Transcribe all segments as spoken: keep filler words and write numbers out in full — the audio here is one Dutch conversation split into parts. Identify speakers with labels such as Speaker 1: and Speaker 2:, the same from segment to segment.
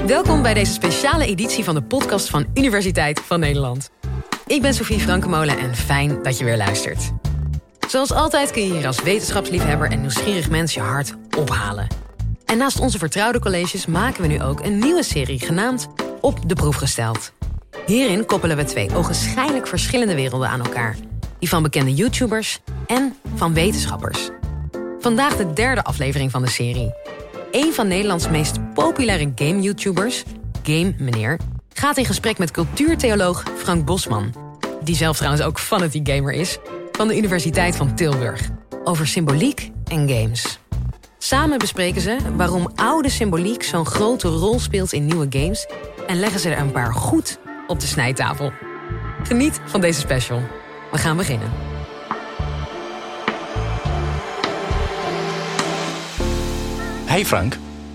Speaker 1: Welkom bij deze speciale editie van de podcast van Universiteit van Nederland. Ik ben Sophie Frankemolen en fijn dat je weer luistert. Zoals altijd kun je hier als wetenschapsliefhebber en nieuwsgierig mens je hart ophalen. En naast onze vertrouwde colleges maken we nu ook een nieuwe serie genaamd Op de Proef Gesteld. Hierin koppelen we twee ogenschijnlijk verschillende werelden aan elkaar. Die van bekende YouTubers en van wetenschappers. Vandaag de derde aflevering van de serie. Een van Nederlands meest populaire game-YouTubers, Game Meneer, gaat in gesprek met cultuurtheoloog Frank Bosman, die zelf trouwens ook fanatiek gamer is, van de Universiteit van Tilburg, over symboliek en games. Samen bespreken ze waarom oude symboliek zo'n grote rol speelt in nieuwe games en leggen ze er een paar goed op de snijtafel. Geniet van deze special. We gaan beginnen.
Speaker 2: Hey Frank.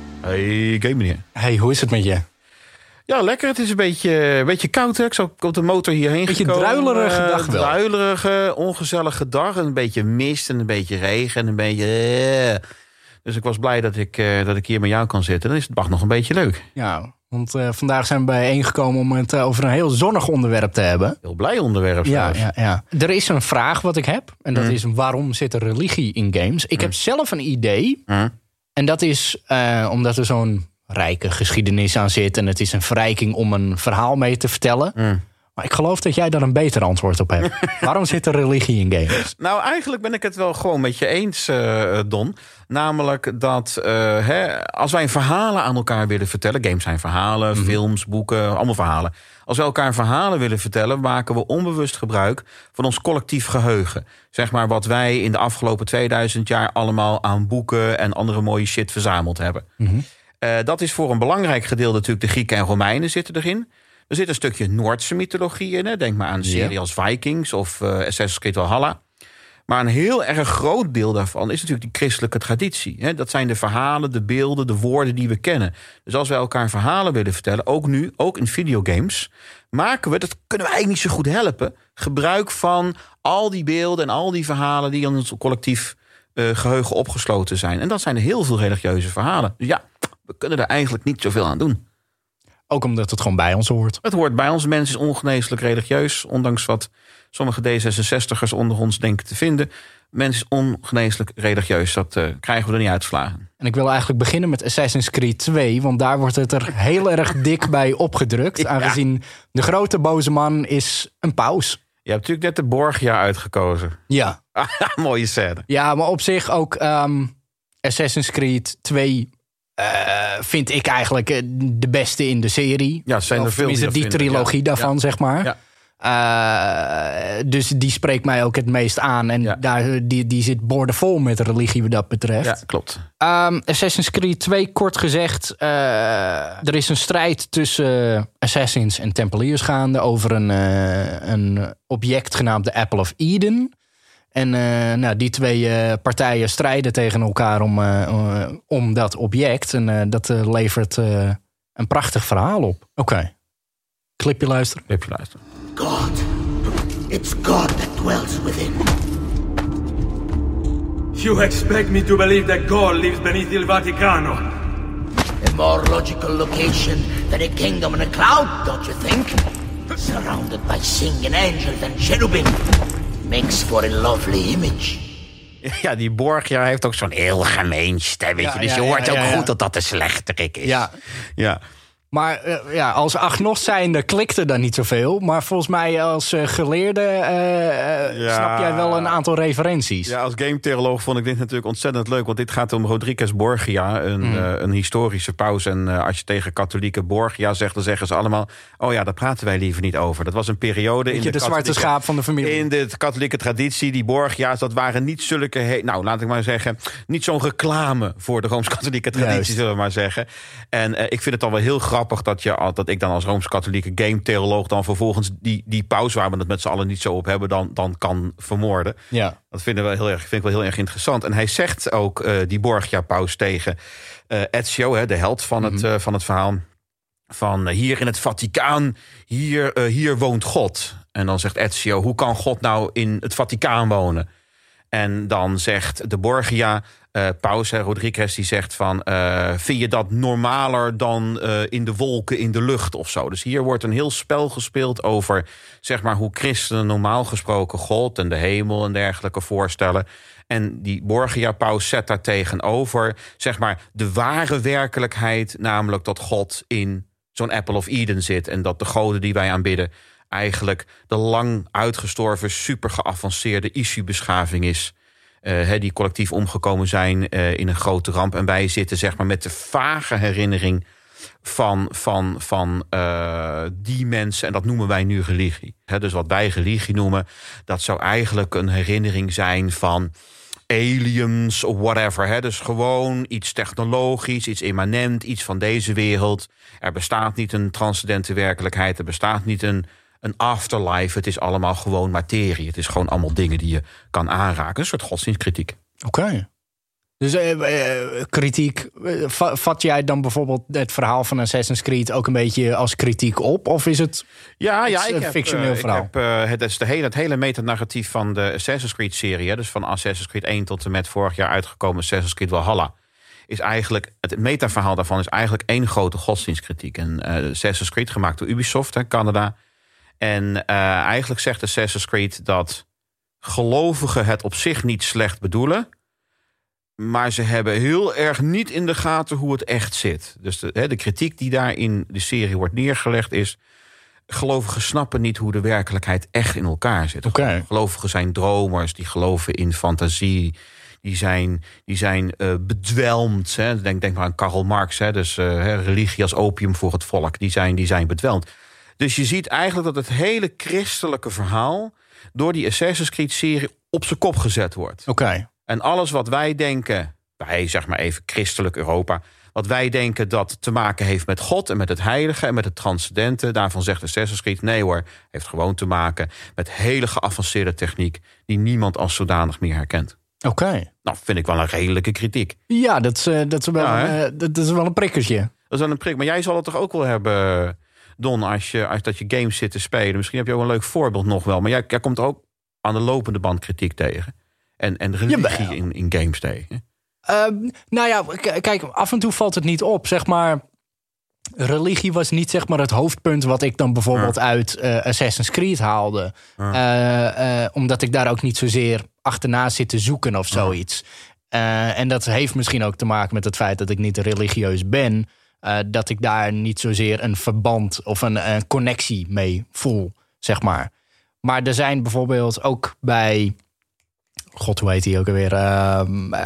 Speaker 3: Hey, game meneer.
Speaker 2: Hey, hoe is het met je?
Speaker 3: Ja, lekker. Het is een beetje, een beetje koud. Hè? Ik zat op de motor hierheen
Speaker 2: beetje
Speaker 3: gekomen.
Speaker 2: Een beetje druilerige dag wel.
Speaker 3: Druilerige, ongezellige dag. Een beetje mist en een beetje regen en een beetje... Uh. Dus ik was blij dat ik, uh, dat ik hier met jou kan zitten. Dan is het nog een beetje leuk.
Speaker 2: Ja, want uh, vandaag zijn we bijeengekomen om het uh, over een heel zonnig onderwerp te hebben.
Speaker 3: Heel blij onderwerp
Speaker 2: ja,
Speaker 3: zelfs.
Speaker 2: ja, ja. Er is een vraag wat ik heb. En dat mm. is, waarom zit er religie in games? Ik mm. heb zelf een idee... Mm. En dat is uh, omdat er zo'n rijke geschiedenis aan zit. En het is een verrijking om een verhaal mee te vertellen. Mm. Maar ik geloof dat jij daar een beter antwoord op hebt. Waarom zit er religie in games?
Speaker 3: Nou, eigenlijk ben ik het wel gewoon met je eens, uh, Don. Namelijk dat uh, hè, als wij verhalen aan elkaar willen vertellen... games zijn verhalen, mm-hmm. films, boeken, allemaal verhalen. Als we elkaar verhalen willen vertellen... maken we onbewust gebruik van ons collectief geheugen. Zeg maar wat wij in de afgelopen tweeduizend jaar... allemaal aan boeken en andere mooie shit verzameld hebben. Mm-hmm. Uh, dat is voor een belangrijk gedeelte natuurlijk... de Grieken en Romeinen zitten erin. Er zit een stukje Noordse mythologie in. Hè? Denk maar aan een serie ja. als Vikings of uh, Assassin's Creed Valhalla. Maar een heel erg groot deel daarvan is natuurlijk die christelijke traditie. Hè? Dat zijn de verhalen, de beelden, de woorden die we kennen. Dus als wij elkaar verhalen willen vertellen, ook nu, ook in videogames... maken we, dat kunnen we eigenlijk niet zo goed helpen... gebruik van al die beelden en al die verhalen... die in ons collectief uh, geheugen opgesloten zijn. En dat zijn er heel veel religieuze verhalen. Dus ja, we kunnen er eigenlijk niet zoveel aan doen.
Speaker 2: Ook omdat het gewoon bij ons hoort.
Speaker 3: Het hoort bij ons. Mens is ongeneeslijk religieus. Ondanks wat sommige D zesenzestigers onder ons denken te vinden. Mens is ongeneeslijk religieus. Dat uh, krijgen we er niet uitgeslagen.
Speaker 2: En ik wil eigenlijk beginnen met Assassin's Creed twee. Want daar wordt het er heel erg dik bij opgedrukt. Ja. Aangezien de grote boze man is een paus.
Speaker 3: Je hebt natuurlijk net de Borgia uitgekozen.
Speaker 2: Ja.
Speaker 3: Mooie scène.
Speaker 2: Ja, maar op zich ook um, Assassin's Creed twee... Uh, vind ik eigenlijk uh, de beste in de serie.
Speaker 3: Ja, zijn er
Speaker 2: of
Speaker 3: veel
Speaker 2: die, die trilogie ja. daarvan, ja. zeg maar. Ja. Uh, dus die spreekt mij ook het meest aan. En ja. daar, die, die zit boordevol met religie wat dat betreft.
Speaker 3: Ja, klopt.
Speaker 2: Um, Assassin's Creed twee, kort gezegd. Uh, er is een strijd tussen Assassins en Tempeliers gaande... over een, uh, een object genaamd de Apple of Eden... En uh, nou, die twee uh, partijen strijden tegen elkaar om, uh, uh, om dat object. En uh, dat uh, levert uh, een prachtig verhaal op. Oké. Okay. Clipje luisteren.
Speaker 3: Clipje luisteren.
Speaker 4: God. It's God that dwells within.
Speaker 5: You expect me to believe that God lives beneath Il Vaticano?
Speaker 4: A more logical location than a kingdom in a cloud, don't you think? Surrounded by singing angels and cherubim. Makes for a lovely image.
Speaker 3: Ja, die Borgia heeft ook zo'n heel gemeen stemmetje. Ja, dus ja, je hoort ja, ook ja, ja. goed dat dat de slechterik is.
Speaker 2: Ja.
Speaker 3: ja.
Speaker 2: Maar uh, ja, als agnost zijnde klikte daar niet zoveel. Maar volgens mij als uh, geleerde uh, ja. snap jij wel een aantal referenties.
Speaker 3: Ja, als gametheoloog vond ik dit natuurlijk ontzettend leuk. Want dit gaat om Rodriguez Borgia, een, mm. uh, een historische paus. En uh, als je tegen katholieke Borgia zegt, dan zeggen ze allemaal... oh ja, daar praten wij liever niet over. Dat was een periode...
Speaker 2: Weet
Speaker 3: in
Speaker 2: je,
Speaker 3: de,
Speaker 2: de zwarte schaap van de familie.
Speaker 3: In de katholieke traditie, die Borgia's, dat waren niet zulke... He- nou, laat ik maar zeggen, niet zo'n reclame voor de Rooms-katholieke traditie, Juist. zullen we maar zeggen. En uh, ik vind het al wel heel grappig dat, je, dat ik dan als Rooms-katholieke game-theoloog... dan vervolgens die, die paus, waar we het met z'n allen niet zo op hebben... dan, dan kan vermoorden. Ja. Dat vinden we heel erg, vind ik wel heel erg interessant. En hij zegt ook, uh, die Borgia-paus tegen uh, Ezio... Hè, de held van, mm-hmm. het, uh, van het verhaal... van uh, hier in het Vaticaan, hier, uh, hier woont God. En dan zegt Ezio, hoe kan God nou in het Vaticaan wonen? En dan zegt de Borgia, uh, Paus, hè, Rodriguez, die zegt van... Uh, vind je dat normaler dan uh, in de wolken, in de lucht of zo? Dus hier wordt een heel spel gespeeld over... zeg maar hoe christenen normaal gesproken God en de hemel en dergelijke voorstellen. En die Borgia-paus zet daar tegenover... zeg maar de ware werkelijkheid, namelijk dat God in zo'n Apple of Eden zit... en dat de goden die wij aanbidden... eigenlijk de lang uitgestorven, super geavanceerde Isu-beschaving is... Uh, he, die collectief omgekomen zijn uh, in een grote ramp. En wij zitten zeg maar met de vage herinnering van, van, van uh, die mensen. En dat noemen wij nu religie. He, dus wat wij religie noemen, dat zou eigenlijk een herinnering zijn van aliens of whatever. He. Dus gewoon iets technologisch, iets immanent, iets van deze wereld. Er bestaat niet een transcendente werkelijkheid. Er bestaat niet een... een afterlife, het is allemaal gewoon materie. Het is gewoon allemaal dingen die je kan aanraken. Een soort godsdienstkritiek.
Speaker 2: Oké. Okay. Dus uh, uh, kritiek, uh, vat jij dan bijvoorbeeld het verhaal van Assassin's Creed... ook een beetje als kritiek op? Of is het
Speaker 3: ja, ja, ik
Speaker 2: een
Speaker 3: heb,
Speaker 2: fictioneel
Speaker 3: uh,
Speaker 2: verhaal?
Speaker 3: Ik heb, uh, het is de hele, het hele metanarratief van de Assassin's Creed-serie... Hè, dus van Assassin's Creed één tot en met vorig jaar uitgekomen... Assassin's Creed Valhalla. Is eigenlijk, het metaverhaal daarvan is eigenlijk één grote godsdienstkritiek. En uh, Assassin's Creed, gemaakt door Ubisoft, hè, Canada... En uh, eigenlijk zegt Assassin's Creed dat gelovigen het op zich niet slecht bedoelen... maar ze hebben heel erg niet in de gaten hoe het echt zit. Dus de, hè, de kritiek die daar in de serie wordt neergelegd is... gelovigen snappen niet hoe de werkelijkheid echt in elkaar zit.
Speaker 2: Okay.
Speaker 3: Gelovigen zijn dromers, die geloven in fantasie... Die zijn, die zijn uh, bedwelmd. Hè. Denk, denk maar aan Karl Marx. Hè. Dus uh, religie als opium voor het volk. Die zijn, die zijn bedwelmd. Dus je ziet eigenlijk dat het hele christelijke verhaal... door die Assassin's Creed-serie op zijn kop gezet wordt.
Speaker 2: Oké. Okay.
Speaker 3: En alles wat wij denken... wij, zeg maar even christelijk Europa... wat wij denken dat te maken heeft met God... en met het heilige en met het transcendente... daarvan zegt Assassin's Creed... nee hoor, heeft gewoon te maken met hele geavanceerde techniek... die niemand als zodanig meer herkent.
Speaker 2: Oké. Okay.
Speaker 3: Nou, vind ik wel een redelijke kritiek.
Speaker 2: Ja, dat is, uh, dat is, wel,
Speaker 3: ja,
Speaker 2: uh, dat is wel een prikkertje.
Speaker 3: Dat is wel een prik. Maar jij zal het toch ook wel hebben... Don, als je, als dat je games zit te spelen... misschien heb je ook een leuk voorbeeld nog wel... maar jij, jij komt ook aan de lopende band kritiek tegen. En, en religie in, in games tegen.
Speaker 2: Uh, nou ja, k- kijk, af en toe valt het niet op. Zeg maar, religie was niet zeg maar het hoofdpunt... wat ik dan bijvoorbeeld ja. uit uh, Assassin's Creed haalde. Ja. Uh, uh, omdat ik daar ook niet zozeer achterna zit te zoeken of zoiets. Ja. Uh, en dat heeft misschien ook te maken met het feit... dat ik niet religieus ben... Uh, dat ik daar niet zozeer een verband of een, een connectie mee voel, zeg maar. Maar er zijn bijvoorbeeld ook bij... God, hoe heet die ook alweer? Uh,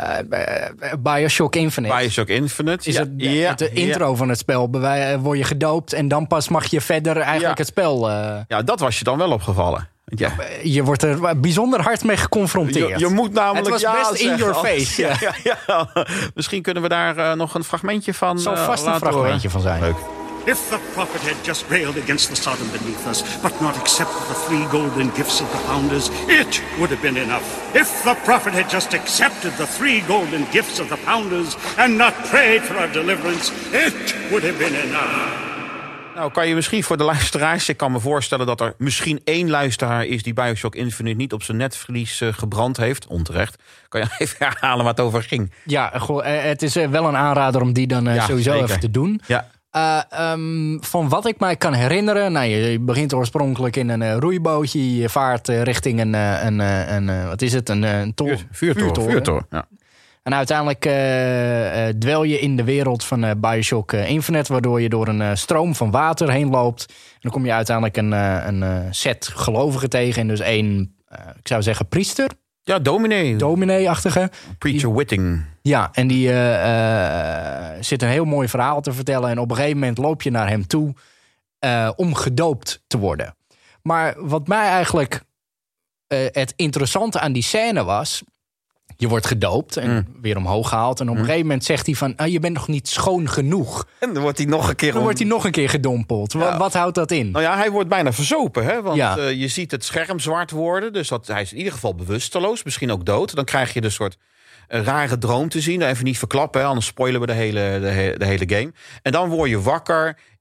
Speaker 2: uh, Bioshock Infinite.
Speaker 3: Bioshock Infinite,
Speaker 2: is
Speaker 3: ja.
Speaker 2: het,
Speaker 3: ja.
Speaker 2: De intro
Speaker 3: ja.
Speaker 2: van het spel. Bij, word je gedoopt en dan pas mag je verder eigenlijk
Speaker 3: ja.
Speaker 2: het spel... Uh,
Speaker 3: ja, dat was je dan wel opgevallen. Ja.
Speaker 2: Je wordt er bijzonder hard mee geconfronteerd.
Speaker 3: Je, je moet namelijk
Speaker 2: het was
Speaker 3: ja
Speaker 2: best in your face.
Speaker 3: Ja, ja, ja, ja. Misschien kunnen we daar uh, nog een fragmentje van
Speaker 2: uh, zal vast
Speaker 3: uh,
Speaker 2: een fragmentje van zijn.
Speaker 3: Leuk.
Speaker 6: If the prophet had just railed against the Sodom beneath us, but not accepted the three golden gifts of the founders, it would have been enough. If the prophet had just accepted the three golden gifts of the founders and not prayed for our deliverance, it would have been enough.
Speaker 3: Nou, kan je misschien voor de luisteraars... ik kan me voorstellen dat er misschien één luisteraar is... die Bioshock Infinite niet op zijn netvlies uh, gebrand heeft. Onterecht. Kan je even herhalen wat het over ging?
Speaker 2: Ja, goh, het is wel een aanrader om die dan uh, ja, sowieso zeker. even te doen.
Speaker 3: Ja.
Speaker 2: Uh, um, van wat ik mij kan herinneren... Nou, je begint oorspronkelijk in een uh, roeibootje. Je vaart uh, richting een, uh, een, uh, een uh, wat is het? Een, uh, een tol-
Speaker 3: Vuur, vuurtoren.
Speaker 2: vuurtoren.
Speaker 3: vuurtoren ja.
Speaker 2: En uiteindelijk uh, uh, dwel je in de wereld van uh, Bioshock uh, Infinite... waardoor je door een uh, stroom van water heen loopt. En dan kom je uiteindelijk een, uh, een uh, set gelovigen tegen. En dus één, uh, ik zou zeggen, priester.
Speaker 3: Ja, dominee.
Speaker 2: Dominee-achtige.
Speaker 3: Preacher Whitting.
Speaker 2: Ja, en die uh, uh, zit een heel mooi verhaal te vertellen. En op een gegeven moment loop je naar hem toe uh, om gedoopt te worden. Maar wat mij eigenlijk uh, het interessante aan die scène was... Je wordt gedoopt en mm. weer omhoog gehaald. En op een gegeven moment zegt hij van... Ah, je bent nog niet schoon genoeg.
Speaker 3: En dan wordt hij nog een keer...
Speaker 2: Dan om... wordt hij nog een keer gedompeld. Ja. Wat, wat houdt dat in?
Speaker 3: Nou ja, hij wordt bijna verzopen. Hè? Want
Speaker 2: ja.
Speaker 3: uh, je ziet het scherm zwart worden. Dus dat, hij is in ieder geval bewusteloos. Misschien ook dood. Dan krijg je een soort uh, rare droom te zien. Even niet verklappen, hè? Anders spoilen we de hele, de, he- de hele game. En dan word je wakker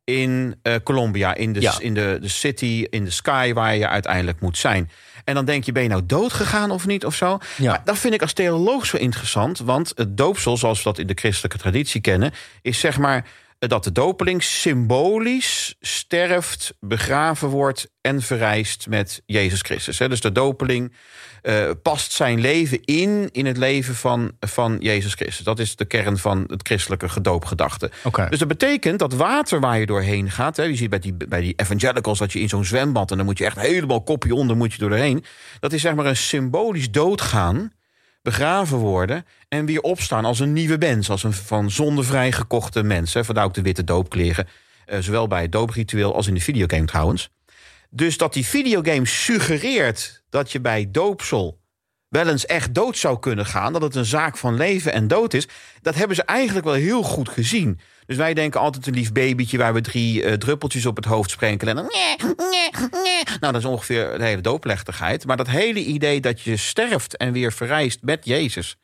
Speaker 3: in uh, Colombia, in, de,
Speaker 2: Ja.
Speaker 3: in de, de city, in de sky waar je uiteindelijk moet zijn. En dan denk je, ben je nou dood gegaan of niet of zo?
Speaker 2: Ja.
Speaker 3: Maar dat vind ik als theoloog zo interessant, want het doopsel, zoals we dat in de christelijke traditie kennen, is zeg maar dat de dopeling symbolisch sterft, begraven wordt en verrijst met Jezus Christus. Dus de dopeling uh, past zijn leven in in het leven van, van Jezus Christus. Dat is de kern van het christelijke gedoopgedachte.
Speaker 2: Okay.
Speaker 3: Dus dat betekent dat water waar je doorheen gaat, hè, je ziet bij die, bij die evangelicals dat je in zo'n zwembad en dan moet je echt helemaal kopje onder moet je doorheen. Dat is zeg maar een symbolisch doodgaan, begraven worden en weer opstaan als een nieuwe mens, als een van zondevrij gekochte mens. Hè. Vandaar ook de witte doopkleren, uh, zowel bij het doopritueel als in de videogame trouwens. Dus dat die videogame suggereert dat je bij doopsel wel eens echt dood zou kunnen gaan, dat het een zaak van leven en dood is, dat hebben ze eigenlijk wel heel goed gezien. Dus wij denken altijd een lief babytje waar we drie uh, druppeltjes op het hoofd sprenkelen en dan nee, nee, nee. Nou, dat is ongeveer de hele doopplechtigheid. Maar dat hele idee dat je sterft en weer verrijst met Jezus,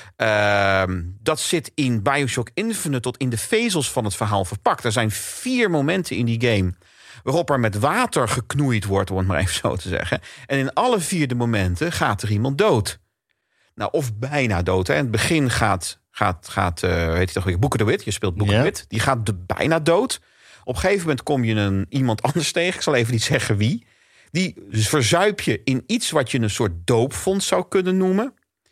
Speaker 3: Uh, dat zit in Bioshock Infinite tot in de vezels van het verhaal verpakt. Er zijn vier momenten in die game waarop er met water geknoeid wordt, om het maar even zo te zeggen. En in alle vier de momenten gaat er iemand dood. Nou, of bijna dood. Hè. In het begin gaat, gaat, gaat uh, weet je toch weer, Booker DeWitt, je speelt Booker
Speaker 2: Ja.
Speaker 3: DeWitt, die gaat de, bijna dood. Op een gegeven moment kom je een, iemand anders tegen, ik zal even niet zeggen wie. Die verzuip je in iets wat je een soort doopvond zou kunnen noemen.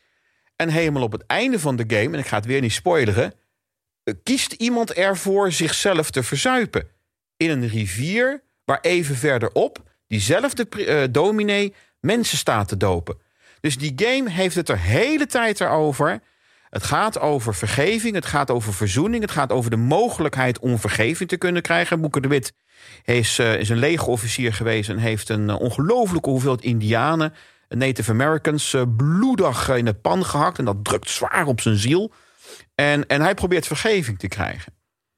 Speaker 3: En helemaal op het einde van de game, en ik ga het weer niet spoileren, kiest iemand ervoor zichzelf te verzuipen. In een rivier waar even verderop diezelfde uh, dominee mensen staat te dopen. Dus die game heeft het er hele tijd erover. Het gaat over vergeving, het gaat over verzoening, het gaat over de mogelijkheid om vergeving te kunnen krijgen. Booker DeWitt is, uh, is een legerofficier geweest en heeft een uh, ongelooflijke hoeveelheid Indianen, Native Americans, uh, bloedig in de pan gehakt. En dat drukt zwaar op zijn ziel. En, en hij probeert vergeving te krijgen.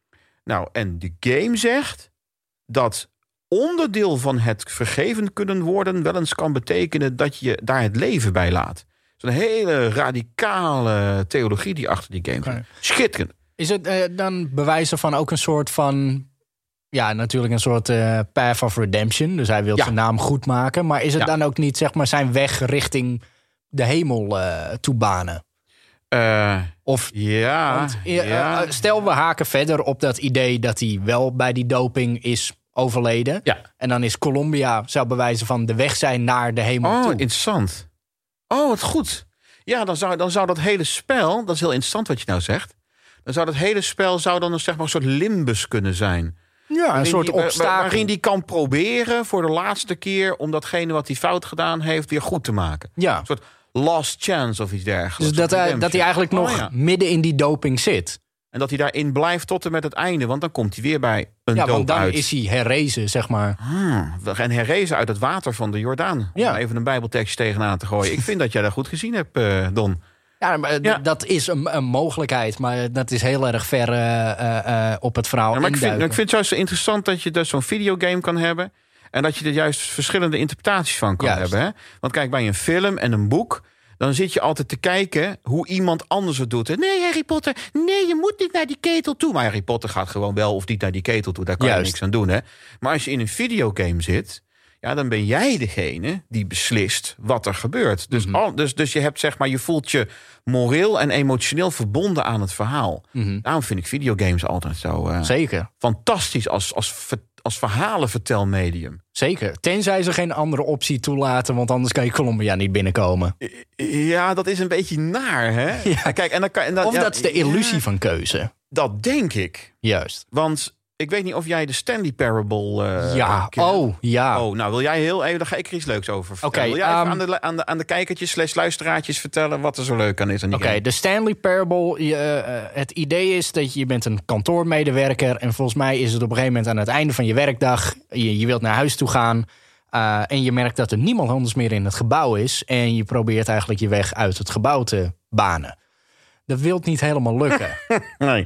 Speaker 3: Nou, en de game zegt dat onderdeel van het vergeven kunnen worden wel eens kan betekenen dat je daar het leven bij laat. Dat is een hele radicale theologie die achter die game zit.
Speaker 2: Okay.
Speaker 3: Schitterend.
Speaker 2: Is het uh, dan bewijzen van ook een soort van, ja, natuurlijk een soort uh, path of redemption. Dus hij wil
Speaker 3: Ja.
Speaker 2: zijn naam goed maken. Maar is het
Speaker 3: Ja.
Speaker 2: dan ook niet, zeg maar, zijn weg richting de hemel uh, toebanen?
Speaker 3: Uh,
Speaker 2: Of
Speaker 3: ja,
Speaker 2: want, uh,
Speaker 3: ja.
Speaker 2: uh, stel we haken verder op dat idee dat hij wel bij die doping is overleden.
Speaker 3: Ja.
Speaker 2: En dan is Colombia, zou bewijzen van de weg zijn naar de hemel
Speaker 3: Oh,
Speaker 2: toe.
Speaker 3: interessant. Oh, wat goed. Ja, dan zou, dan zou dat hele spel, dat is heel interessant wat je nou zegt. Dan zou dat hele spel zou dan een, zeg maar, een soort limbus kunnen zijn.
Speaker 2: Ja, een
Speaker 3: Waarin
Speaker 2: soort
Speaker 3: die- waar-
Speaker 2: obstakel.
Speaker 3: Waarin die kan proberen voor de laatste keer om datgene wat hij fout gedaan heeft weer goed te maken.
Speaker 2: Ja.
Speaker 3: Een soort last chance of iets dergelijks.
Speaker 2: Dus dat hij,
Speaker 3: Redemption.
Speaker 2: dat hij eigenlijk nog
Speaker 3: Oh, ja.
Speaker 2: midden in die doping zit.
Speaker 3: En dat hij daarin blijft tot en met het einde. Want dan komt hij weer bij een
Speaker 2: Ja,
Speaker 3: doop
Speaker 2: want dan
Speaker 3: uit.
Speaker 2: is hij herrezen, zeg maar.
Speaker 3: Hmm, we gaan herrezen uit het water van de Jordaan. Om
Speaker 2: Ja.
Speaker 3: even een bijbeltekstje tegenaan te gooien. Ik vind dat jij dat goed gezien hebt, uh, Don.
Speaker 2: Ja, maar d-
Speaker 3: Ja.
Speaker 2: dat is een, een mogelijkheid. Maar dat is heel erg ver uh, uh, uh, op het verhaal
Speaker 3: Ja, maar ik vind,
Speaker 2: induiken.
Speaker 3: ik vind het juist zo interessant dat je dus zo'n videogame kan hebben. En dat je er juist verschillende interpretaties van kan
Speaker 2: Juist.
Speaker 3: hebben. Hè? Want kijk, bij een film en een boek, dan zit je altijd te kijken hoe iemand anders het doet. Nee, Harry Potter, nee, je moet niet naar die ketel toe. Maar Harry Potter gaat gewoon wel of niet naar die ketel toe. Daar kan
Speaker 2: Juist.
Speaker 3: je niks aan doen. Hè? Maar als je in een videogame zit, ja, dan ben jij degene die beslist wat er gebeurt. Dus,
Speaker 2: Mhm.
Speaker 3: al, dus, dus je hebt, zeg maar, je voelt je moreel en emotioneel verbonden aan het verhaal.
Speaker 2: Mhm.
Speaker 3: Daarom vind ik videogames altijd zo uh,
Speaker 2: Zeker,
Speaker 3: fantastisch als, als, ver- als verhalenvertelmedium.
Speaker 2: zeker. Tenzij ze geen andere optie toelaten, want anders kan je Colombia niet binnenkomen.
Speaker 3: Ja, dat is een beetje naar, hè?
Speaker 2: Ja.
Speaker 3: Kijk, en dan kan, en dan,
Speaker 2: Of
Speaker 3: ja,
Speaker 2: dat is de illusie
Speaker 3: ja,
Speaker 2: van keuze.
Speaker 3: dat denk ik.
Speaker 2: Juist.
Speaker 3: Want ik weet niet of jij de Stanley Parable uh,
Speaker 2: ja,
Speaker 3: kent.
Speaker 2: oh, ja.
Speaker 3: Oh, nou wil jij heel even, daar ga ik er iets leuks over vertellen.
Speaker 2: Oké,
Speaker 3: wil jij even
Speaker 2: um,
Speaker 3: aan, de, aan, de, aan de kijkertjes slash luisteraartjes vertellen wat er zo leuk aan is aan die
Speaker 2: Oké,
Speaker 3: game?
Speaker 2: de Stanley Parable. Je, uh, het idee is dat je, je bent een kantoormedewerker. En volgens mij is het op een gegeven moment aan het einde van je werkdag. Je, je wilt naar huis toe gaan. Uh, en je merkt dat er niemand anders meer in het gebouw is. En je probeert eigenlijk je weg uit het gebouw te banen. Dat wil niet helemaal lukken.
Speaker 3: Nee.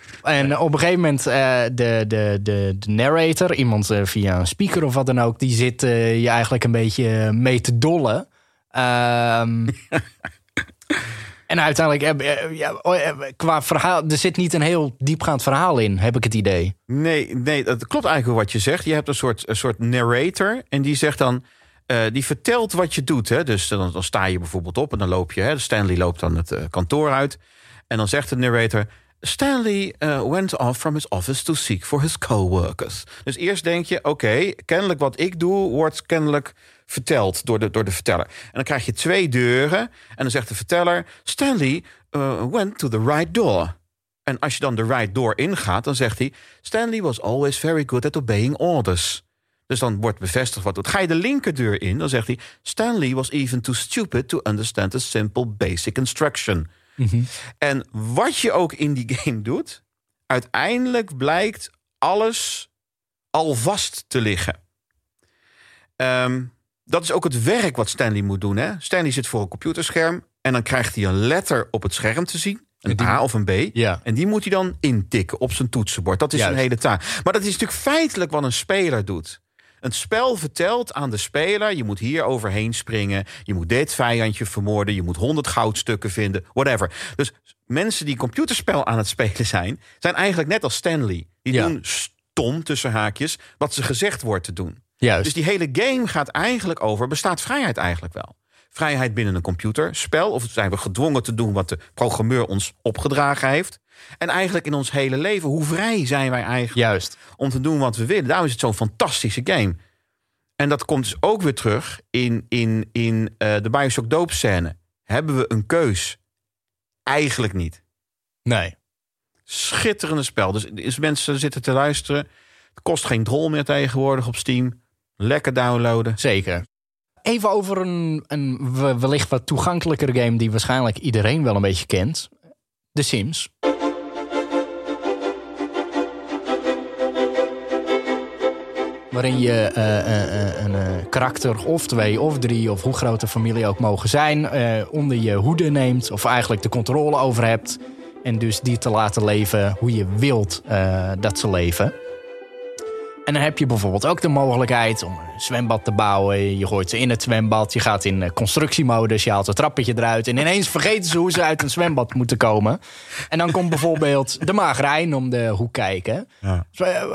Speaker 2: En op een gegeven moment uh, de, de, de, de narrator, iemand uh, via een speaker of wat dan ook, die zit uh, je eigenlijk een beetje mee te dollen. Um, En uiteindelijk, uh, ja, uh, qua verhaal, er zit niet een heel diepgaand verhaal in, heb ik het idee.
Speaker 3: Nee, nee, dat klopt eigenlijk wat je zegt. Je hebt een soort, een soort narrator en die zegt dan... Uh, die vertelt wat je doet. Hè? Dus dan, dan sta je bijvoorbeeld op en dan loop je... Hè? Stanley loopt dan het uh, kantoor uit. En dan zegt de narrator... Stanley uh, went off from his office to seek for his coworkers. Dus eerst denk je, oké, okay, kennelijk wat ik doe... wordt kennelijk verteld door de, door de verteller. En dan krijg je twee deuren. En dan zegt de verteller... Stanley uh, went to the right door. En als je dan de right door ingaat, dan zegt hij... Stanley was always very good at obeying orders. Dus dan wordt bevestigd wat doet. Ga je de linkerdeur in, dan zegt hij... Stanley was even too stupid to understand a simple basic instruction. Mm-hmm. En wat je ook in die game doet... uiteindelijk blijkt alles al vast te liggen. Um, dat is ook het werk wat Stanley moet doen. Hè? Stanley zit voor een computerscherm... en dan krijgt hij een letter op het scherm te zien... Een die, A of een B. Ja. En die moet hij dan intikken op zijn toetsenbord. Dat is Juist. Een hele taak. Maar dat is natuurlijk feitelijk wat een speler doet. Een spel vertelt aan de speler... je moet hier overheen springen... je moet dit vijandje vermoorden... je moet honderd goudstukken vinden, whatever. Dus mensen die computerspel aan het spelen zijn... zijn eigenlijk net als Stanley. Die ja. doen stom, tussen haakjes... wat ze gezegd wordt te doen. Juist. Dus die hele game gaat eigenlijk over... bestaat vrijheid eigenlijk wel? Vrijheid binnen een computerspel... of zijn we gedwongen te doen wat de programmeur ons opgedragen heeft... En eigenlijk in ons hele leven, hoe vrij zijn wij eigenlijk... Juist. Om te doen wat we willen. Daarom is het zo'n fantastische game. En dat komt dus ook weer terug in, in, in uh, de Bioshock doopscène. Hebben we een keus? Eigenlijk niet.
Speaker 2: Nee.
Speaker 3: Schitterende spel. Dus als mensen zitten te luisteren... het kost geen drol meer tegenwoordig op Steam. Lekker downloaden.
Speaker 2: Zeker. Even over een, een wellicht wat toegankelijkere game... die waarschijnlijk iedereen wel een beetje kent. The Sims. Waarin je uh, uh, een uh, karakter of twee of drie... of hoe groot de familie ook mogen zijn... Uh, onder je hoede neemt of eigenlijk de controle over hebt... en dus die te laten leven hoe je wilt uh, dat ze leven... En dan heb je bijvoorbeeld ook de mogelijkheid om een zwembad te bouwen. Je gooit ze in het zwembad, je gaat in constructiemodus... je haalt het trappetje eruit en ineens vergeten ze hoe ze uit een zwembad moeten komen. En dan komt bijvoorbeeld de Maagrein om de hoek kijken. Ja.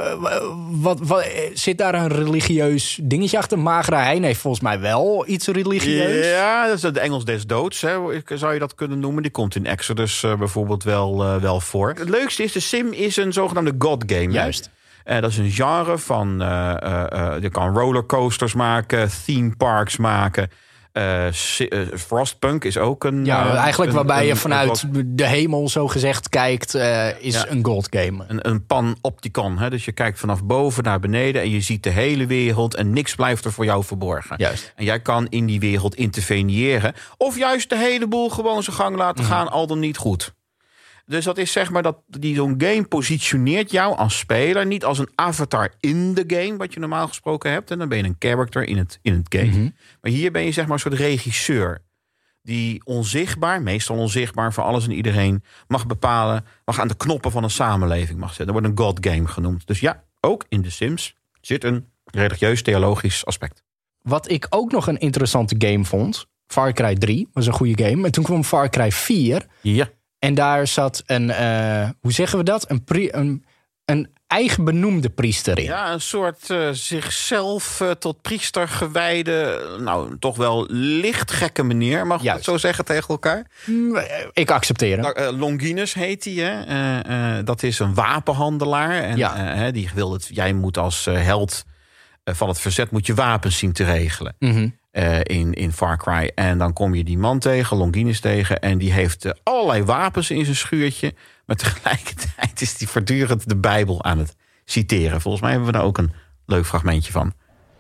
Speaker 2: Wat, wat, zit daar een religieus dingetje achter? Maagrein heeft volgens mij wel iets religieus.
Speaker 3: Ja, dat is de Engels des doods, hè, zou je dat kunnen noemen. Die komt in Exodus uh, bijvoorbeeld wel, uh, wel voor. Het leukste is, de Sim is een zogenaamde God game. Juist. Hè? Uh, dat is een genre van... Uh, uh, uh, je kan rollercoasters maken, theme parks maken. Uh, uh, Frostpunk is ook een...
Speaker 2: Ja, uh, eigenlijk
Speaker 3: een,
Speaker 2: waarbij
Speaker 3: een,
Speaker 2: je vanuit
Speaker 3: een,
Speaker 2: de hemel zo gezegd kijkt... Uh, is ja, een gold game.
Speaker 3: Een, een panopticon. Hè? Dus je kijkt vanaf boven naar beneden... en je ziet de hele wereld en niks blijft er voor jou verborgen. Juist. En jij kan in die wereld interveneren... of juist de hele boel gewoon zijn gang laten gaan... Mm-hmm. al dan niet goed. Dus dat is zeg maar dat die zo'n game positioneert jou als speler... niet als een avatar in de game, wat je normaal gesproken hebt. En dan ben je een character in het, in het game. Mm-hmm. Maar hier ben je zeg maar een soort regisseur... die onzichtbaar, meestal onzichtbaar voor alles en iedereen... mag bepalen, mag aan de knoppen van een samenleving mag zetten. Dat wordt een God game genoemd. Dus ja, ook in The Sims zit een religieus-theologisch aspect.
Speaker 2: Wat ik ook nog een interessante game vond... Far Cry drie was een goede game. En toen kwam Far Cry vier...
Speaker 3: Ja.
Speaker 2: En daar zat een, uh, hoe zeggen we dat? Een, pri- een, een eigen benoemde priester in.
Speaker 3: Ja, een soort uh, zichzelf uh, tot priester gewijde... nou, toch wel licht gekke meneer, mag ik het zo zeggen tegen elkaar?
Speaker 2: Ik accepteer hem.
Speaker 3: Uh, Longinus heet hij, hè? Uh, uh, dat is een wapenhandelaar. En ja. uh, die wil het, jij moet als uh, held uh, van het verzet... moet je wapens zien te regelen. Mm-hmm. Uh, in, in Far Cry. En dan kom je die man tegen, Longinus tegen... en die heeft uh, allerlei wapens in zijn schuurtje... maar tegelijkertijd is die voortdurend de Bijbel aan het citeren. Volgens mij hebben we daar ook een leuk fragmentje van.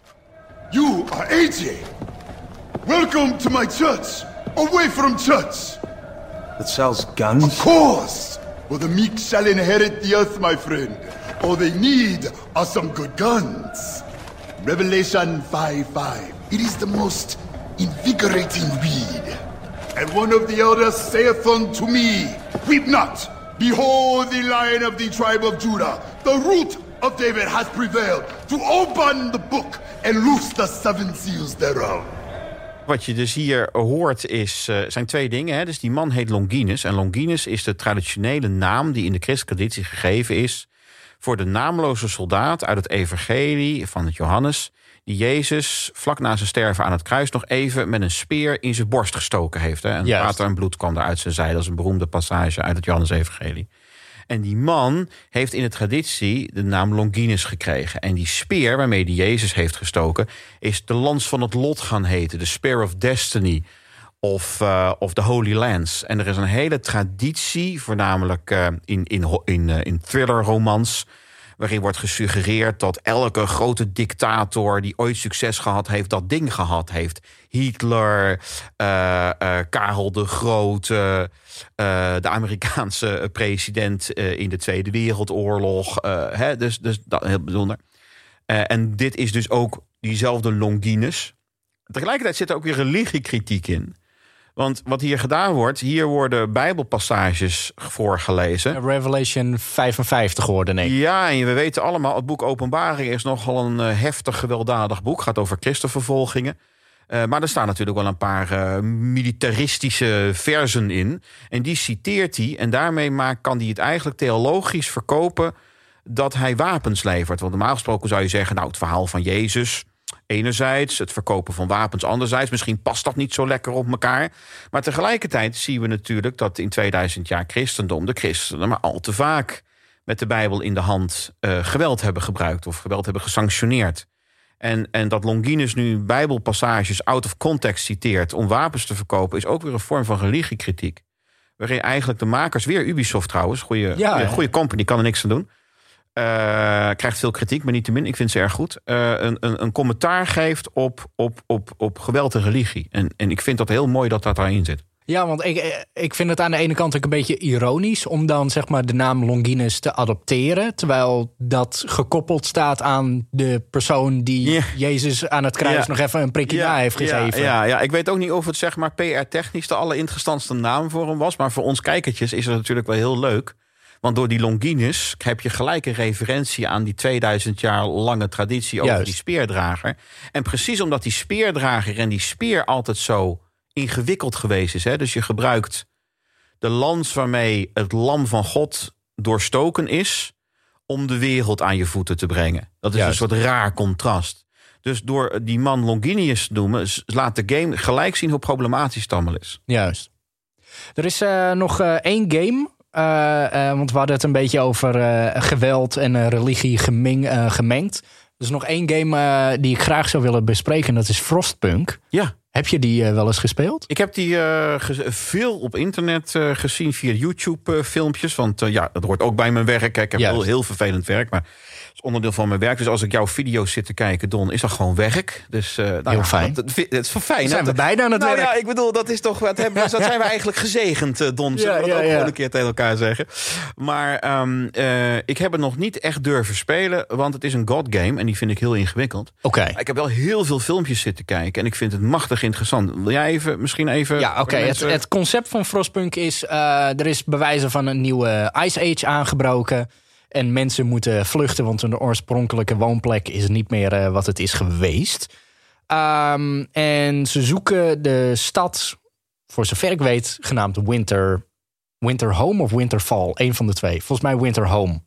Speaker 7: You are A J. Welcome to my church. Away from church.
Speaker 8: That sells guns?
Speaker 7: Of course. Well, the meek shall inherit the earth, my friend. All they need are some good guns. Revelation five five. It is the most invigorating read. And one of the elders saith unto me, weep not. Behold, the Lion of the tribe of Judah, the root of David, hath prevailed to open the book and loose the seven seals thereof.
Speaker 3: Wat je dus hier hoort is, uh, zijn twee dingen. Hè? Dus die man heet Longinus. En Longinus is de traditionele naam die in de christelijke traditie gegeven is voor de naamloze soldaat uit het evangelie van het Johannes, die Jezus vlak na zijn sterven aan het kruis nog even met een speer in zijn borst gestoken heeft. Hè? En
Speaker 2: Juist.
Speaker 3: water en bloed kwam daar uit zijn zij. Dat is een beroemde passage uit het Johannes-evangelie. En die man heeft in de traditie de naam Longinus gekregen. En die speer waarmee die Jezus heeft gestoken is de lans van het lot gaan heten. De Spear of Destiny of, uh, of the Holy Lance. En er is een hele traditie, voornamelijk uh, in, in, in, uh, in thrillerromans, waarin wordt gesuggereerd dat elke grote dictator die ooit succes gehad heeft, dat ding gehad heeft. Hitler, uh, uh, Karel de Grote, uh, de Amerikaanse president uh, in de Tweede Wereldoorlog. Uh, hè, dus, dus dat heel bijzonder. Uh, en dit is dus ook diezelfde Longinus. Tegelijkertijd zit er ook weer religiekritiek in. Want wat hier gedaan wordt, hier worden bijbelpassages voorgelezen.
Speaker 2: Revelation vijfenvijftig hoorde ik.
Speaker 3: Ja, en we weten allemaal, het boek Openbaring is nogal een uh, heftig, gewelddadig boek. Gaat over christenvervolgingen. Uh, maar er staan natuurlijk wel een paar uh, militaristische versen in. En die citeert hij. En daarmee maakt, kan hij het eigenlijk theologisch verkopen dat hij wapens levert. Want normaal gesproken zou je zeggen, nou, het verhaal van Jezus enerzijds, het verkopen van wapens anderzijds. Misschien past dat niet zo lekker op elkaar. Maar tegelijkertijd zien we natuurlijk dat in tweeduizend jaar christendom de christenen maar al te vaak met de Bijbel in de hand uh, geweld hebben gebruikt of geweld hebben gesanctioneerd. En, en dat Longinus nu bijbelpassages out of context citeert om wapens te verkopen is ook weer een vorm van religiekritiek. Waarin eigenlijk de makers, weer Ubisoft trouwens, goede,
Speaker 2: ja,
Speaker 3: goede, goede company, kan er niks aan doen. Uh, krijgt veel kritiek, maar niettemin, ik vind ze erg goed. Uh, een, een, een commentaar geeft op, op, op, op geweld en religie. En, en ik vind dat heel mooi dat dat daarin zit.
Speaker 2: Ja, want ik, ik vind het aan de ene kant ook een beetje ironisch om dan zeg maar de naam Longinus te adopteren, terwijl dat gekoppeld staat aan de persoon die yeah. Jezus aan het kruis yeah. nog even een prikje yeah. na heeft gegeven.
Speaker 3: Ja, ja, ja, ik weet ook niet of het zeg maar P R-technisch de allerinteressantste naam voor hem was, maar voor ons kijkertjes is het natuurlijk wel heel leuk. Want door die Longinus heb je gelijk een referentie aan die tweeduizend jaar lange traditie over Juist. die speerdrager. En precies omdat die speerdrager en die speer altijd zo ingewikkeld geweest is. Hè? Dus je gebruikt de lans waarmee het lam van God doorstoken is om de wereld aan je voeten te brengen. Dat is Juist. een soort raar contrast. Dus door die man Longinus te noemen, laat de game gelijk zien hoe problematisch het allemaal is.
Speaker 2: Juist. Er is uh, nog uh, één game. Uh, uh, want we hadden het een beetje over uh, geweld en uh, religie gemeng, uh, gemengd. Er is nog één game uh, die ik graag zou willen bespreken. Dat is Frostpunk.
Speaker 3: Ja.
Speaker 2: Heb je die uh, wel eens gespeeld?
Speaker 3: Ik heb die uh, ge- veel op internet uh, gezien via YouTube uh, filmpjes. Want uh, ja, dat hoort ook bij mijn werk. Ik heb heel, heel vervelend werk, maar het is onderdeel van mijn werk. Dus als ik jouw video's zit te kijken, Don, is dat gewoon werk. Dus, uh, nou
Speaker 2: heel
Speaker 3: ja,
Speaker 2: fijn.
Speaker 3: Dat, dat, dat is wel fijn.
Speaker 2: Zijn we bijna aan het
Speaker 3: nou,
Speaker 2: werk.
Speaker 3: Ja, ik bedoel, dat is toch, wat hebben, dat zijn we eigenlijk gezegend, uh, Don. Zullen we ja, dat ja, ook ja. gewoon een keer tegen elkaar zeggen. Maar um, uh, ik heb het nog niet echt durven spelen, want het is een god game en die vind ik heel ingewikkeld.
Speaker 2: Oké. Okay.
Speaker 3: Ik heb wel heel veel filmpjes zitten kijken en ik vind het machtig interessant. Wil jij even, misschien even...
Speaker 2: Ja, oké. Okay. Het, het concept van Frostpunk is, uh, er is bewijzen van een nieuwe Ice Age aangebroken. En mensen moeten vluchten, want hun oorspronkelijke woonplek is niet meer uh, wat het is geweest. Um, en ze zoeken de stad, voor zover ik weet, genaamd Winter, Winter Home of Winterfall. Een van de twee. Volgens mij Winter Home.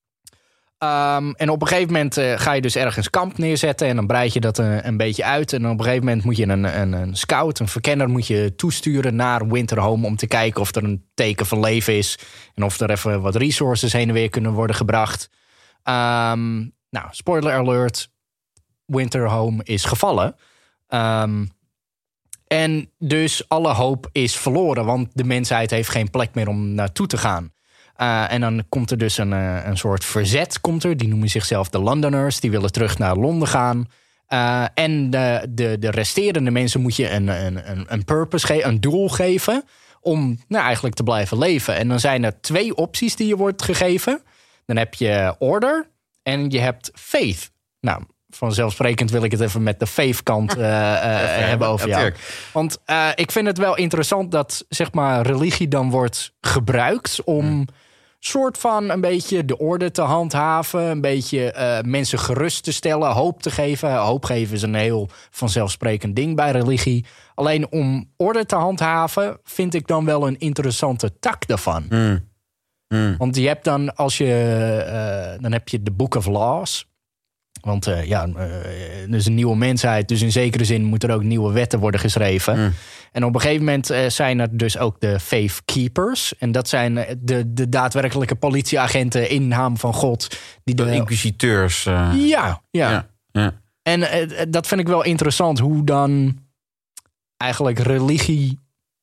Speaker 2: Um, en op een gegeven moment uh, ga je dus ergens kamp neerzetten en dan breid je dat uh, een beetje uit. En op een gegeven moment moet je een, een, een scout, een verkenner moet je toesturen naar Winterhome om te kijken of er een teken van leven is en of er even wat resources heen en weer kunnen worden gebracht. Um, nou, spoiler alert, Winterhome is gevallen. Um, en dus alle hoop is verloren, want de mensheid heeft geen plek meer om naartoe te gaan. Uh, en dan komt er dus een, uh, een soort verzet, komt er. Die noemen zichzelf de Londoners. Die willen terug naar Londen gaan. Uh, en de, de, de resterende mensen moet je een, een, een purpose geven, een doel geven om nou, eigenlijk te blijven leven. En dan zijn er twee opties die je wordt gegeven. Dan heb je order en je hebt faith. Nou, vanzelfsprekend wil ik het even met de faith-kant uh, uh, hebben over jou. Want uh, ik vind het wel interessant dat zeg maar religie dan wordt gebruikt om hmm. soort van een beetje de orde te handhaven, een beetje uh, mensen gerust te stellen, hoop te geven. Hoop geven is een heel vanzelfsprekend ding bij religie. Alleen om orde te handhaven vind ik dan wel een interessante tak daarvan.
Speaker 3: Mm. Mm.
Speaker 2: Want je hebt dan, als je, uh, dan heb je de Book of Laws. Want uh, ja, uh, er is een nieuwe mensheid. Dus in zekere zin moeten er ook nieuwe wetten worden geschreven. Mm. En op een gegeven moment uh, zijn er dus ook de Faith Keepers. En dat zijn de, de daadwerkelijke politieagenten in naam van God. Die
Speaker 3: de,
Speaker 2: de
Speaker 3: inquisiteurs. Uh...
Speaker 2: Ja, ja.
Speaker 3: ja, ja.
Speaker 2: En uh, dat vind ik wel interessant. Hoe dan eigenlijk religie,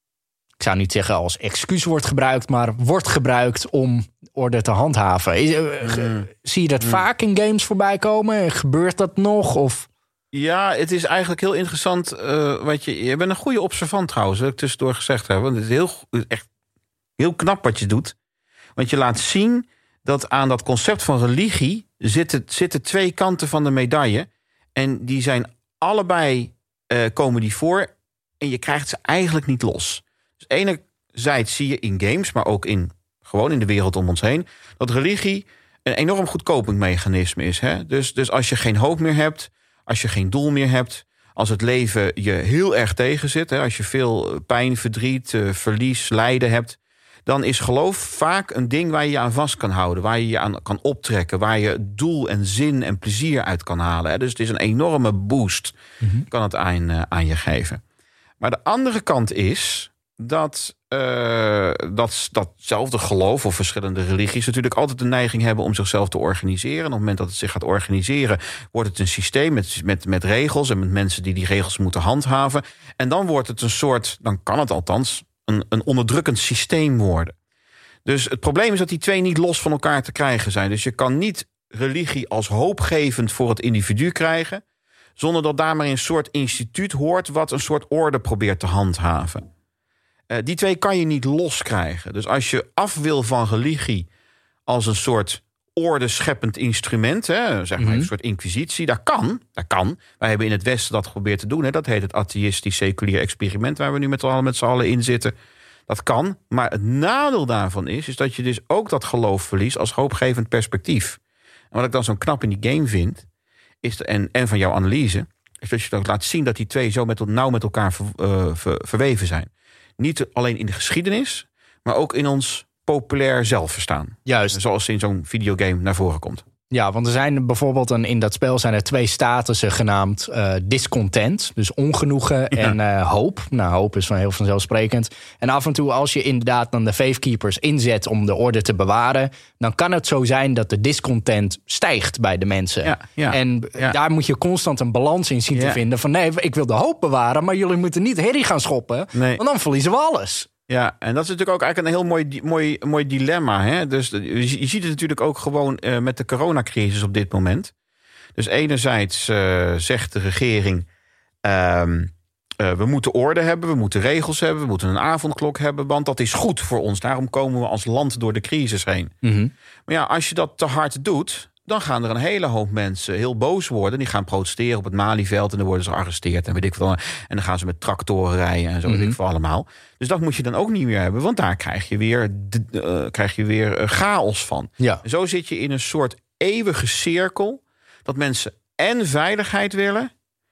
Speaker 2: ik zou niet zeggen als excuus wordt gebruikt, maar wordt gebruikt om orde te handhaven. Is, uh, mm. Zie je dat mm. vaak in games voorbij komen? Gebeurt dat nog? Of?
Speaker 3: Ja, het is eigenlijk heel interessant. Uh, wat je, je bent een goede observant trouwens, wil ik tussendoor gezegd hebben. Want het is heel, echt heel knap wat je doet. Want je laat zien dat aan dat concept van religie zitten, zitten twee kanten van de medaille. En die zijn allebei, uh, komen die voor. En je krijgt ze eigenlijk niet los. Dus enerzijds zie je in games, maar ook in, gewoon in de wereld om ons heen, dat religie een enorm goed copingmechanisme is. Hè? Dus, dus als je geen hoop meer hebt, als je geen doel meer hebt, als het leven je heel erg tegenzit, hè, als je veel pijn, verdriet, uh, verlies, lijden hebt, dan is geloof vaak een ding waar je je aan vast kan houden, waar je je aan kan optrekken, waar je doel en zin en plezier uit kan halen. Hè. Dus het is een enorme boost, mm-hmm. kan het aan, uh, aan je geven. Maar de andere kant is dat, uh, dat datzelfde geloof of verschillende religies natuurlijk altijd de neiging hebben om zichzelf te organiseren. En op het moment dat het zich gaat organiseren, wordt het een systeem met, met, met regels en met mensen die die regels moeten handhaven. En dan wordt het een soort, dan kan het althans, een, een onderdrukkend systeem worden. Dus het probleem is dat die twee niet los van elkaar te krijgen zijn. Dus je kan niet religie als hoopgevend voor het individu krijgen, zonder dat daar maar een soort instituut hoort wat een soort orde probeert te handhaven. Uh, die twee kan je niet loskrijgen. Dus als je af wil van religie als een soort ordescheppend instrument, hè, zeg maar mm-hmm. een soort inquisitie, dat kan, dat kan. Wij hebben in het Westen dat geprobeerd te doen. Hè. Dat heet het atheïstisch seculier experiment, waar we nu met, al, met z'n allen in zitten. Dat kan, maar het nadeel daarvan is, is dat je dus ook dat geloof verliest als hoopgevend perspectief. En wat ik dan zo knap in die game vind, is de, en, en van jouw analyse, is dat je dat laat zien dat die twee zo met, nauw met elkaar ver, uh, ver, verweven zijn. Niet alleen in de geschiedenis, maar ook in ons populair zelfverstaan.
Speaker 2: Juist.
Speaker 3: Zoals in zo'n videogame naar voren komt.
Speaker 2: Ja, want er zijn bijvoorbeeld een, in dat spel zijn er twee statussen genaamd uh, discontent. Dus ongenoegen ja. en uh, hoop. Nou, hoop is van heel vanzelfsprekend. En af en toe als je inderdaad dan de Faith Keepers inzet om de orde te bewaren, dan kan het zo zijn dat de discontent stijgt bij de mensen.
Speaker 3: Ja, ja,
Speaker 2: en
Speaker 3: ja.
Speaker 2: daar moet je constant een balans in zien ja. te vinden. Van nee, ik wil de hoop bewaren, maar jullie moeten niet herrie gaan schoppen. Nee. Want dan verliezen we alles.
Speaker 3: Ja, en dat is natuurlijk ook eigenlijk een heel mooi, mooi, mooi dilemma. Hè? Dus je ziet het natuurlijk ook gewoon uh, met de coronacrisis op dit moment. Dus enerzijds uh, zegt de regering, uh, uh, we moeten orde hebben, we moeten regels hebben, we moeten een avondklok hebben, want dat is goed voor ons. Daarom komen we als land door de crisis heen. Mm-hmm. Maar ja, als je dat te hard doet, dan gaan er een hele hoop mensen heel boos worden. Die gaan protesteren op het Malieveld en dan worden ze gearresteerd. En weet ik veel. En dan gaan ze met tractoren rijden en zo. Mm-hmm. Weet ik veel allemaal. Dus dat moet je dan ook niet meer hebben. Want daar krijg je weer, uh, krijg je weer uh, chaos van. Ja. En zo zit je in een soort eeuwige cirkel. Dat mensen en veiligheid willen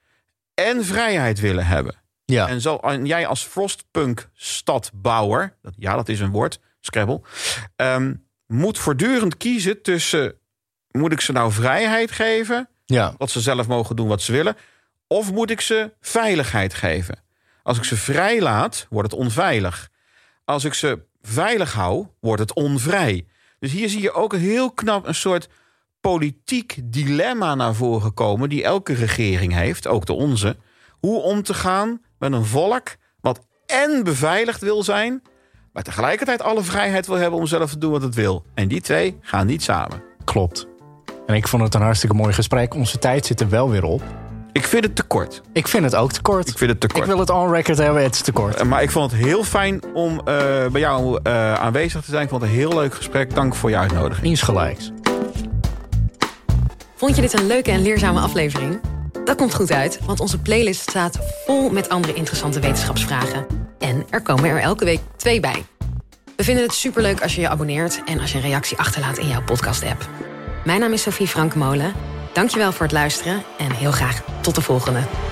Speaker 3: en vrijheid willen hebben. Ja. En, zo, en jij als Frostpunk stadbouwer, dat, ja dat is een woord, Scrabble, um, moet voortdurend kiezen tussen, moet ik ze nou vrijheid geven, ja. dat ze zelf mogen doen wat ze willen, of moet ik ze veiligheid geven? Als ik ze vrij laat, wordt het onveilig. Als ik ze veilig hou, wordt het onvrij. Dus hier zie je ook heel knap een soort politiek dilemma naar voren komen die elke regering heeft, ook de onze. Hoe om te gaan met een volk wat en beveiligd wil zijn, maar tegelijkertijd alle vrijheid wil hebben om zelf te doen wat het wil. En die twee gaan niet samen.
Speaker 2: Klopt. En ik vond het een hartstikke mooi gesprek. Onze tijd zit er wel weer op.
Speaker 3: Ik vind het te kort.
Speaker 2: Ik vind het ook te kort.
Speaker 3: Ik vind het te kort.
Speaker 2: Ik wil het on record hebben, het is te kort.
Speaker 3: Uh, maar ik vond het heel fijn om uh, bij jou uh, aanwezig te zijn. Ik vond het een heel leuk gesprek. Dank voor je uitnodiging.
Speaker 2: Insgelijks.
Speaker 1: Vond je dit een leuke en leerzame aflevering? Dat komt goed uit, want onze playlist staat vol met andere interessante wetenschapsvragen. En er komen er elke week twee bij. We vinden het superleuk als je je abonneert en als je een reactie achterlaat in jouw podcast-app. Mijn naam is Sophie Frankemolen. Dankjewel voor het luisteren en heel graag tot de volgende.